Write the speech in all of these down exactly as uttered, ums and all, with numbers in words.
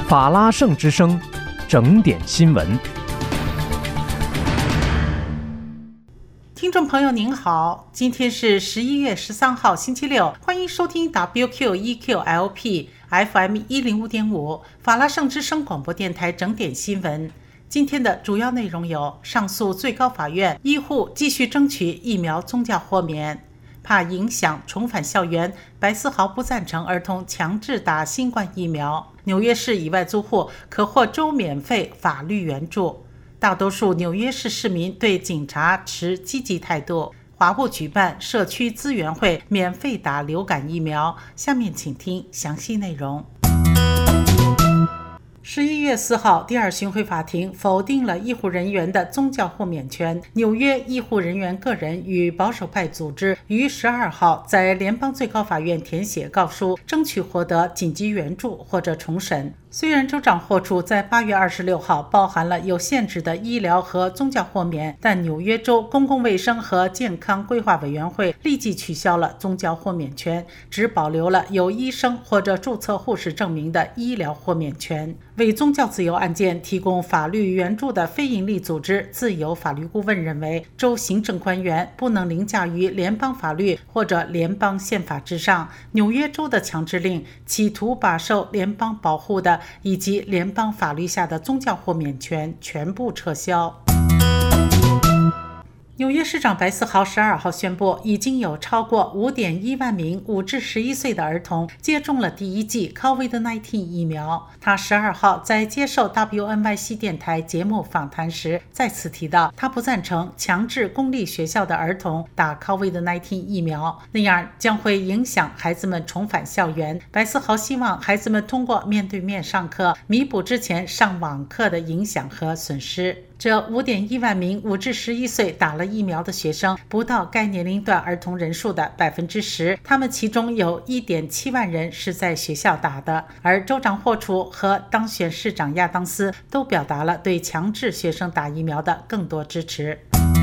法拉盛之声，整点新闻。 听众朋友您好，今天是十一月十三号星期六，欢迎收听 W Q E Q L P F M 一零五点五 法拉盛之声广播电台整点新闻。今天的主要内容有：上诉最高法院，医护继续争取疫苗宗教豁免，怕影响重返校园，白思豪不赞成儿童强制打新冠疫苗。纽约市以外租户可获州免费法律援助。大多数纽约市市民对警察持积极态度。华埠举办社区资源会，免费打流感疫苗。下面请听详细内容。十一月四号，第二巡回法庭否定了医护人员的宗教豁免权。纽约医护人员个人与保守派组织于十二号在联邦最高法院填写告书，争取获得紧急援助或者重审。虽然州长霍楚在八月二十六号包含了有限制的医疗和宗教豁免，但纽约州公共卫生和健康规划委员会立即取消了宗教豁免权，只保留了有医生或者注册护士证明的医疗豁免权。为宗教自由案件提供法律援助的非营利组织自由法律顾问认为，州行政官员不能凌驾于联邦法律或者联邦宪法之上。纽约州的强制令企图把受联邦保护的以及联邦法律下的宗教豁免权全部撤销。纽约市长白思豪十二号宣布，已经有超过 五点一万名五至十一岁的儿童接种了第一剂 COVID 十九 疫苗。他十二号在接受 W N Y C 电台节目访谈时再次提到，他不赞成强制公立学校的儿童打 COVID 十九 疫苗，那样将会影响孩子们重返校园。白思豪希望孩子们通过面对面上课，弥补之前上网课的影响和损失。这 五点一万名五至十一岁打了疫苗的学生不到该年龄段儿童人数的 百分之十， 他们其中有 一点七万人是在学校打的。而州长霍楚和当选市长亚当斯都表达了对强制学生打疫苗的更多支持。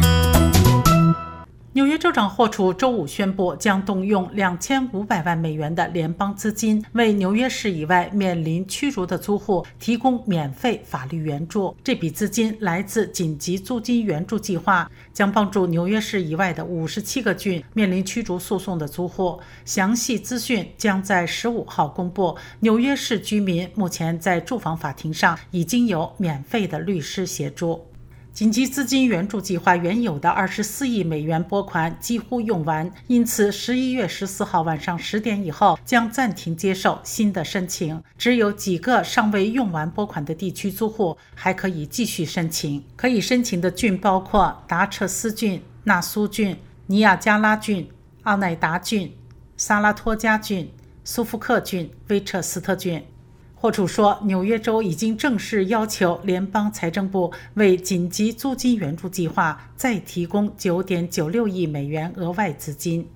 纽约州长霍楚周五宣布，将动用两千五百万美元的联邦资金，为纽约市以外面临驱逐的租户提供免费法律援助。这笔资金来自紧急租金援助计划，将帮助纽约市以外的五十七个郡面临驱逐诉讼的租户。详细资讯将在十五号公布。纽约市居民目前在住房法庭上已经有免费的律师协助。紧急资金援助计划原有的二十四亿美元拨款几乎用完，因此十一月十四号晚上十点以后将暂停接受新的申请。只有几个尚未用完拨款的地区租户还可以继续申请。可以申请的郡包括达彻斯郡、纳苏郡、尼亚加拉郡、奥内达郡、萨拉托加郡、苏福克郡、威彻斯特郡。霍楚说，纽约州已经正式要求联邦财政部为紧急租金援助计划再提供 九点九六亿美元额外资金。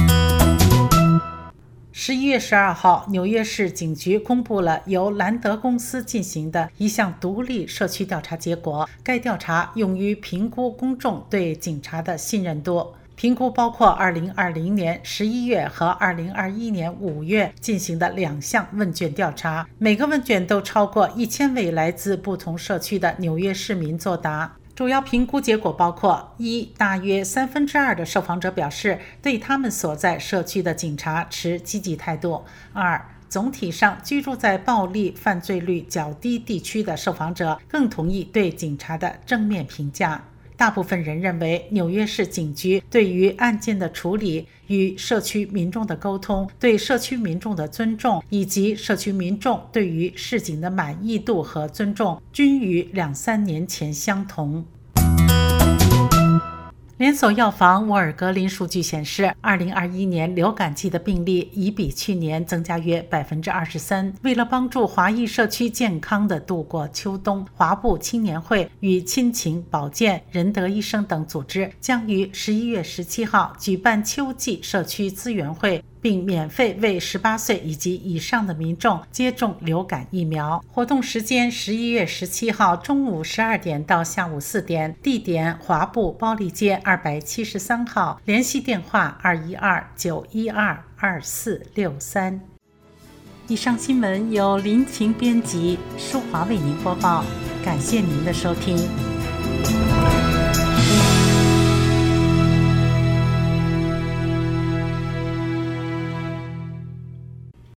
十一月十二号，纽约市警局公布了由兰德公司进行的一项独立社区调查结果，该调查用于评估公众对警察的信任度。评估包括二零二零年十一月和二零二一年五月进行的两项问卷调查，每个问卷都超过一千位来自不同社区的纽约市民作答。主要评估结果包括：一、大约三分之二的受访者表示对他们所在社区的警察持积极态度；二、总体上居住在暴力犯罪率较低地区的受访者更同意对警察的正面评价。大部分人认为纽约市警局对于案件的处理、与社区民众的沟通、对社区民众的尊重以及社区民众对于市警的满意度和尊重均与两三年前相同。连锁药房沃尔格林数据显示，二零二一年流感季的病例已比去年增加约 百分之二十三。 为了帮助华裔社区健康地度过秋冬，华埠青年会与亲情保健、仁德医生等组织将于十一月十七号举办秋季社区资源会，并免费为十八岁以及以上的民众接种流感疫苗。活动时间十一月十七号中午十二点到下午四点，地点华埠包利街二百七十三号，联系电话二一二九一二二四六三。 以上新闻由林晴编辑，舒华为您播报，感谢您的收听。